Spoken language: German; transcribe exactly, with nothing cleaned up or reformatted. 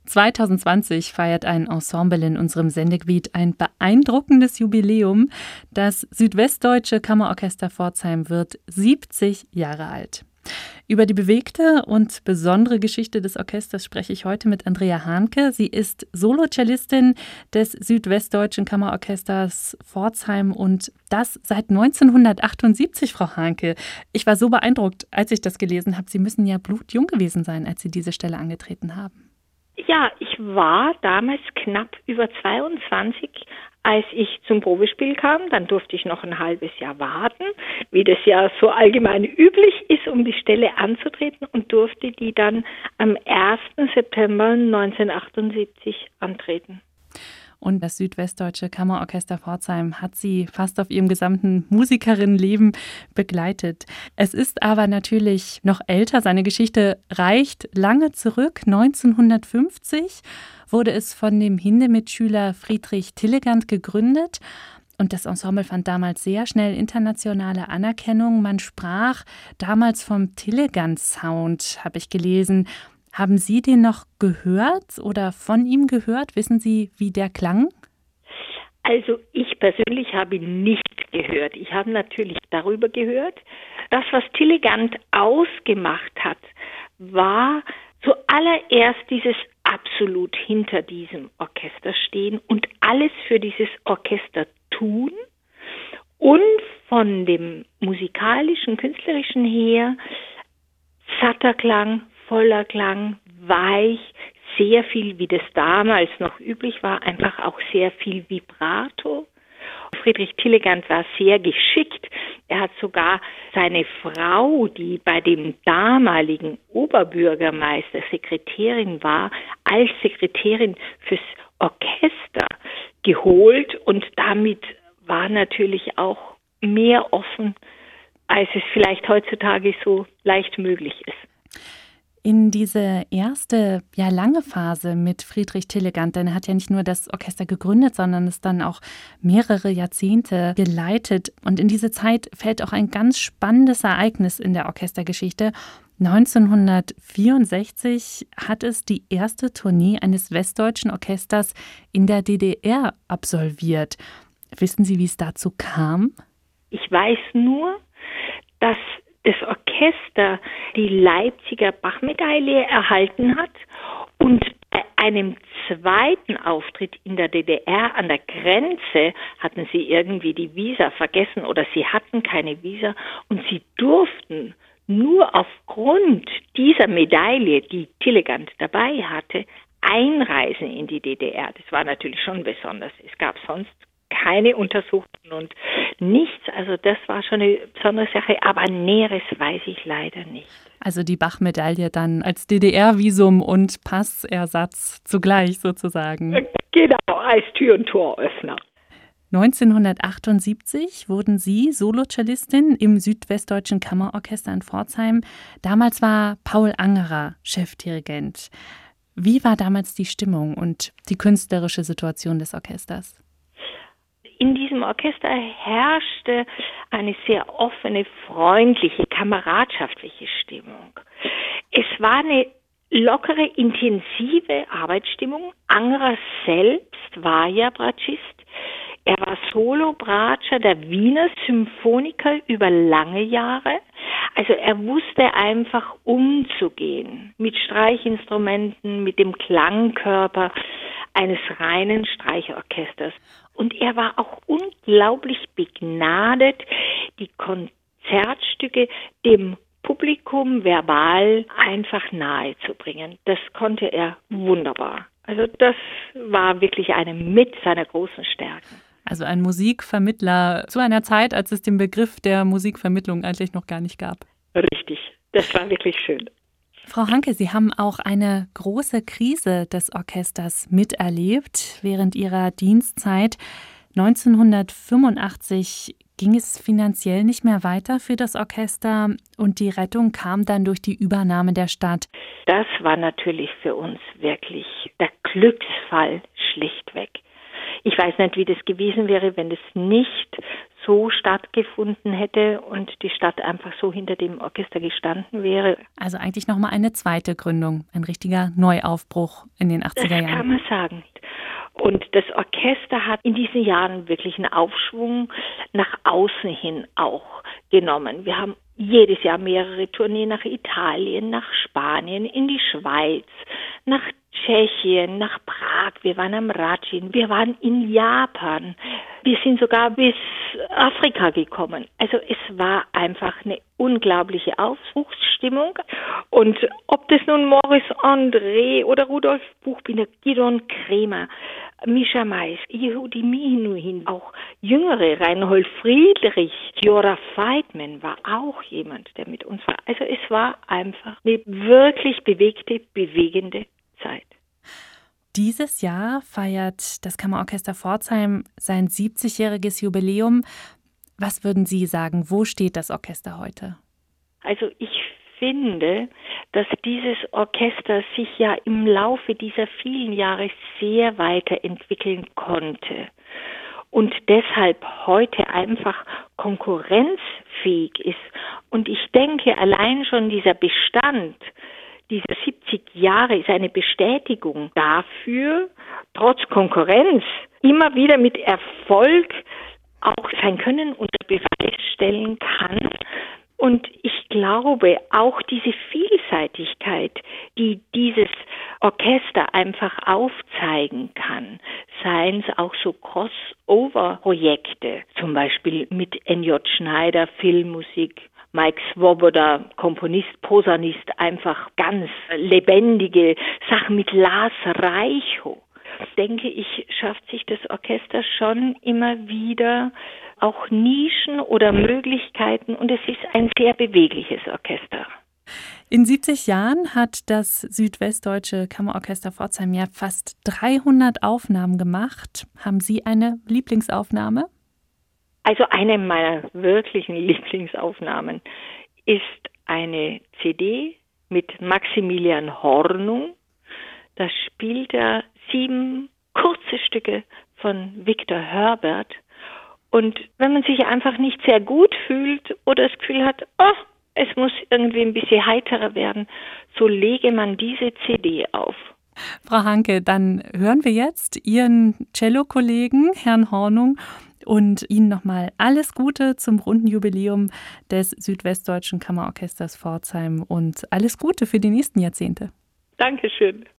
zwanzig zwanzig feiert ein Ensemble in unserem Sendegebiet ein beeindruckendes Jubiläum. Das Südwestdeutsche Kammerorchester Pforzheim wird siebzig Jahre alt. Über die bewegte und besondere Geschichte des Orchesters spreche ich heute mit Andrea Hahnke. Sie ist Solocellistin des Südwestdeutschen Kammerorchesters Pforzheim und das seit neunzehnhundertachtundsiebzig, Frau Hahnke. Ich war so beeindruckt, als ich das gelesen habe. Sie müssen ja blutjung gewesen sein, als Sie diese Stelle angetreten haben. Ja, ich war damals knapp über zweiundzwanzig, als ich zum Probespiel kam. Dann durfte ich noch ein halbes Jahr warten, wie das ja so allgemein üblich ist, um die Stelle anzutreten, und durfte die dann am ersten September neunzehnhundertachtundsiebzig antreten. Und das Südwestdeutsche Kammerorchester Pforzheim hat sie fast auf ihrem gesamten Musikerinnenleben begleitet. Es ist aber natürlich noch älter. Seine Geschichte reicht lange zurück. neunzehnhundertfünfzig wurde es von dem Hindemith-Schüler Friedrich Tillegand gegründet. Und das Ensemble fand damals sehr schnell internationale Anerkennung. Man sprach damals vom Tillegand-Sound, habe ich gelesen. Haben Sie den noch gehört oder von ihm gehört? Wissen Sie, wie der klang? Also ich persönlich habe ihn nicht gehört. Ich habe natürlich darüber gehört. Das, was Tillegand ausgemacht hat, war zuallererst dieses absolut hinter diesem Orchester stehen und alles für dieses Orchester tun. Und von dem musikalischen, künstlerischen her satter Klang, voller Klang, weich, sehr viel, wie das damals noch üblich war, einfach auch sehr viel Vibrato. Friedrich Tillegand war sehr geschickt. Er hat sogar seine Frau, die bei dem damaligen Oberbürgermeister Sekretärin war, als Sekretärin fürs Orchester geholt, und damit war natürlich auch mehr offen, als es vielleicht heutzutage so leicht möglich ist. In diese erste, ja lange Phase mit Friedrich Tillegand, denn er hat ja nicht nur das Orchester gegründet, sondern es dann auch mehrere Jahrzehnte geleitet. Und in diese Zeit fällt auch ein ganz spannendes Ereignis in der Orchestergeschichte. neunzehnhundertvierundsechzig hat es die erste Tournee eines westdeutschen Orchesters in der D D R absolviert. Wissen Sie, wie es dazu kam? Ich weiß nur, dass das Orchester die Leipziger Bach-Medaille erhalten hat und bei einem zweiten Auftritt in der D D R an der Grenze hatten sie irgendwie die Visa vergessen oder sie hatten keine Visa und sie durften nur aufgrund dieser Medaille, die Tillegand dabei hatte, einreisen in die D D R. Das war natürlich schon besonders. Es gab sonst keine Untersuchungen und nichts. Also das war schon eine besondere Sache, aber Näheres weiß ich leider nicht. Also die Bach-Medaille dann als D D R-Visum und Passersatz zugleich sozusagen. Genau, als Tür- und Toröffner. neunzehnhundertachtundsiebzig wurden Sie Solocellistin im Südwestdeutschen Kammerorchester in Pforzheim. Damals war Paul Angerer Chefdirigent. Wie war damals die Stimmung und die künstlerische Situation des Orchesters? In diesem Orchester herrschte eine sehr offene, freundliche, kameradschaftliche Stimmung. Es war eine lockere, intensive Arbeitsstimmung. Angerer selbst war ja Bratschist. Er war Solo-Bratscher der Wiener Symphoniker über lange Jahre. Also er wusste einfach umzugehen mit Streichinstrumenten, mit dem Klangkörper eines reinen Streichorchesters. Und er war auch unglaublich begnadet, die Konzertstücke dem Publikum verbal einfach nahe zu bringen. Das konnte er wunderbar. Also das war wirklich eine mit seiner großen Stärken. Also ein Musikvermittler zu einer Zeit, als es den Begriff der Musikvermittlung eigentlich noch gar nicht gab. Richtig, das war wirklich schön. Frau Hahnke, Sie haben auch eine große Krise des Orchesters miterlebt während Ihrer Dienstzeit. neunzehnhundertfünfundachtzig ging es finanziell nicht mehr weiter für das Orchester und die Rettung kam dann durch die Übernahme der Stadt. Das war natürlich für uns wirklich der Glücksfall schlichtweg. Ich weiß nicht, wie das gewesen wäre, wenn es nicht so stattgefunden hätte und die Stadt einfach so hinter dem Orchester gestanden wäre. Also eigentlich nochmal eine zweite Gründung, ein richtiger Neuaufbruch in den achtziger Jahren. Das kann man sagen. Und das Orchester hat in diesen Jahren wirklich einen Aufschwung nach außen hin auch genommen. Wir haben jedes Jahr mehrere Tourneen nach Italien, nach Spanien, in die Schweiz, nach Tschechien, nach Prag, wir waren am Rajin, wir waren in Japan, wir sind sogar bis Afrika gekommen. Also es war einfach eine unglaubliche Aufbruchsstimmung. Und ob das nun Maurice André oder Rudolf Buchbinder, Gidon Kremer, Mischa Mais, Yehudi Menuhin, auch jüngere, Reinhold Friedrich, Jora Feitman war auch jemand, der mit uns war. Also es war einfach eine wirklich bewegte, bewegende Zeit. Dieses Jahr feiert das Kammerorchester Pforzheim sein siebzigjähriges Jubiläum. Was würden Sie sagen, wo steht das Orchester heute? Also ich finde, dass dieses Orchester sich ja im Laufe dieser vielen Jahre sehr weiterentwickeln konnte und deshalb heute einfach konkurrenzfähig ist. Und ich denke, allein schon dieser Bestand, diese siebzig Jahre ist eine Bestätigung dafür, trotz Konkurrenz immer wieder mit Erfolg auch sein Können unter Beweis stellen kann. Und ich glaube, auch diese Vielseitigkeit, die dieses Orchester einfach aufzeigen kann, seien es auch so Crossover-Projekte, zum Beispiel mit N J Schneider, Filmmusik, Mike Swoboda, Komponist, Posaunist, einfach ganz lebendige Sachen mit Lars Reichow. Denke ich, schafft sich das Orchester schon immer wieder auch Nischen oder Möglichkeiten und es ist ein sehr bewegliches Orchester. In siebzig Jahren hat das Südwestdeutsche Kammerorchester Pforzheim ja fast dreihundert Aufnahmen gemacht. Haben Sie eine Lieblingsaufnahme? Also eine meiner wirklichen Lieblingsaufnahmen ist eine C D mit Maximilian Hornung. Da spielt er sieben kurze Stücke von Victor Herbert. Und wenn man sich einfach nicht sehr gut fühlt oder das Gefühl hat, oh, es muss irgendwie ein bisschen heiterer werden, so lege man diese C D auf. Frau Hanke, dann hören wir jetzt Ihren Cello-Kollegen, Herrn Hornung, und Ihnen nochmal alles Gute zum runden Jubiläum des Südwestdeutschen Kammerorchesters Pforzheim und alles Gute für die nächsten Jahrzehnte. Dankeschön.